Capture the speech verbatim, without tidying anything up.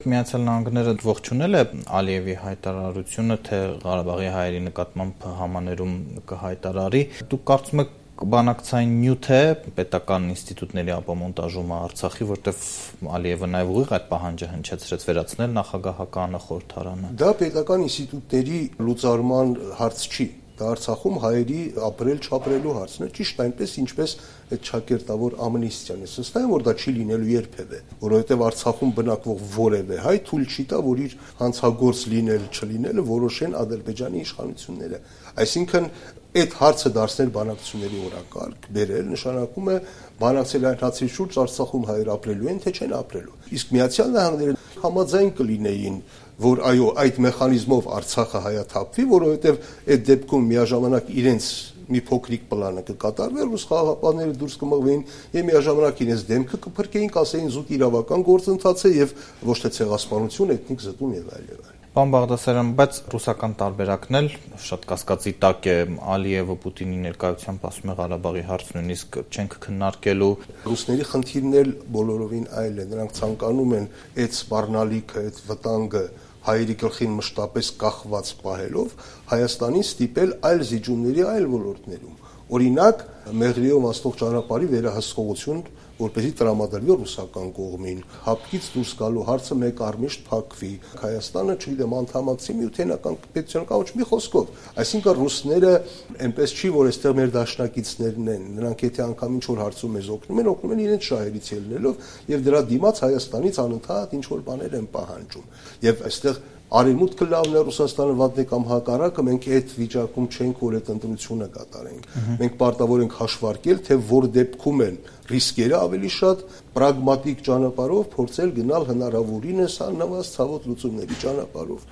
Միացյալ Նահանգները ողջունել է Ալիևի հայտարարությունը, թե Ղարաբաղի հայերի նկատմամբ համաներում կհայտարարի։ Դուք կարծում եք բանակցային նյութ է պետական ինստիտուտների ապամոնտաժումը Արցախի, որտեղ Ալիևը նաև ուղիղ այդ պահանջը հնչեցրեց վերացնել նախագահականը, խորհրդարանը։ Դա պետական ինստիտուտների լուծարման հարց չի։ Դա Արցախում հայերի ապրել-չապրելու հարցն է, ճիշտ այնպես, ինչպես այդ ճակերտավոր ամնիստիան է։ Սստակ որ դա չի լինելու երբևէ, որովհետև Արցախում բնակվող որևէ հայ թույլ չի տա, որ իր հանցագործ լինել, չլինելը որոշեն Ադրբեջանի իշխանությունները։ Այսինքն այդ հարցը դարձնել բանակցությունների օրակարգ, բերել նշանակում է բանակցել այն հարցի շուրջ Արցախում հայեր ապրելու են, թե չեն ապրելու։ Իսկ Միացյալ Նահանգները համաձայն կլինեին, որ այո, այդ մեխանիզմով Արցախը հայաթափվի, որովհետև այդ դեպքում միաժամանակ իրենց մի փոքրիկ պլանը կկատարվի, ռուս խաղաղապահները դուրս կմղվեին եւ միաժամանակ իրենց դեմքը կփրկեին, կասեին զուտ իրավական գործընթաց է եւ ոչ թե ցեղասպանություն, էթնիկ զտում եւ այլ եւ այլ։ Պարոն Բաղդասարյան, բայց ռուսական տարբերակն էլ շատ կասկածի տակ է։ Ալիևը Պուտինի ներկայությամբ ասում է Ղարաբաղի հարց նույնիսկ չենք քննարկելու։ Ռուսների խնդիրն էլ բոլորովին այլ է։ Նրանք ցանկանում են այդ սպառնալիքը, այդ վտանգը հայերի գլխին մշտապես կախված պահելով Հայաստանին ստիպել այլ զիջումների այլ ոլորտներում։ Օրինակ, Մեղրիով անցնող ճանապարհի վերահսկողություն, որպեսզի տրամադրվի ռուսական կողմին, հապկից դուրս գալու հարցը մեկ առմիշտ փակվի։ Հայաստանը, չգիտեմ, անդամակցի Միութենական պետության կամ ոչ մի խոսքով։ Այսինքն ռուսները այնպես չի, որ այստեղ մեր դաշնակիցներն են։ Նրանք եթե անգամ ինչ որ հարցում մեզ օգնում են, օգնում են իրենց շահերից ելնելով եւ դրա դիմաց Հայաստանից անընդհատ ինչ որ բաներ են պահանջում։ Եվ այստեղ Արևմուտքը լավն է, Ռուսաստանը վատն է կամ հակառակը, մենք այդ վիճակում չենք, որ այդ ընտրությունը կատարենք։ Մենք պարտավոր ենք հաշվարկել, թե որ դեպքում են ռիսկերը ավելի շատ, պրագմատիկ ճանապարհով փորձել գնալ հնարավորինս աննվազդ ցավոտ լուծումների ճանապարհով։